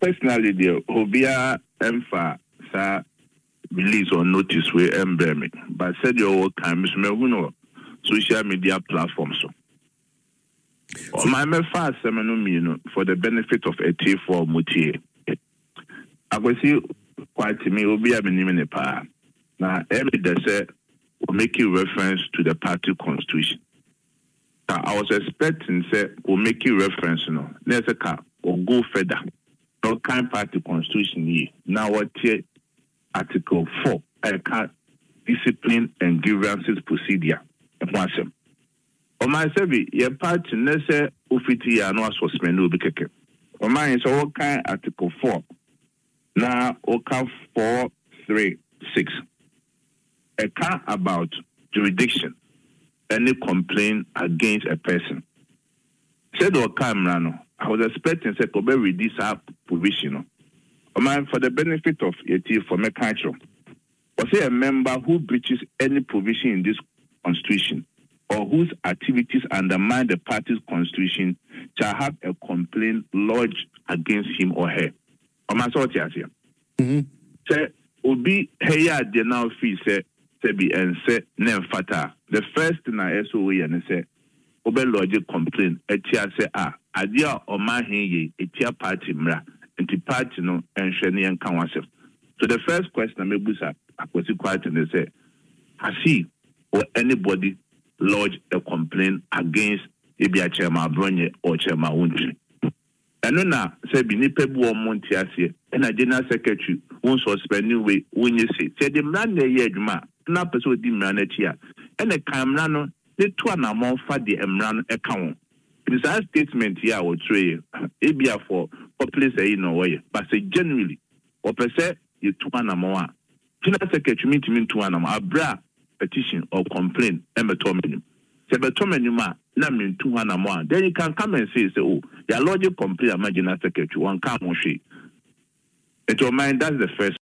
personally, the Hobia Emfa sa release or notice we emblem, but said your time is me social media platforms. So my fast seminal for the benefit of a T4 Mutier. I will see quite to me will be a minimum power. Now every day say will make you reference to the party constitution. I was expecting say will make you reference let's say or go further. No kind party constitution here. Now what here Article 4 I can't discipline and grievances procedure. O my sebi ye party nese ofiti ya no suspend obi keke. O my so what kind Article 4 now oka 436 a can about jurisdiction any complaint against a person. Said or camera I was expecting say could be reduce our provision. O my for the benefit of it for me culture. Or say a member who breaches any provision in this constitution or whose activities undermine the party's constitution shall have a complaint lodged against him or her. Or my sort here. Say, Obi Heya de now fee say be and say nem fata. The first thing I SOE and say Obe logic complaint etia say adia or my ye etia party mra and the party no and sheni and council. So the first question I may busa was quiet and they say, has he or anybody lodge a complaint against maybe a chairman Bronye or chairman Wunji? And now say be nipebu or Montiasia and a general secretary won't suspend new way when you say the man the yedma, not persuade the manager and a camrano, the two and a more for the Emran account. It's a statement here or tray, maybe for place in way, but say generally, or per se, you two and a more. General secretary mean two and a more, bra petition or complaint, emetomenim. Sebetomenuma, namin 200 more. Then you can come and say, oh, your logic complaint, imagine a secretary, one come on she. It will mind that's the first.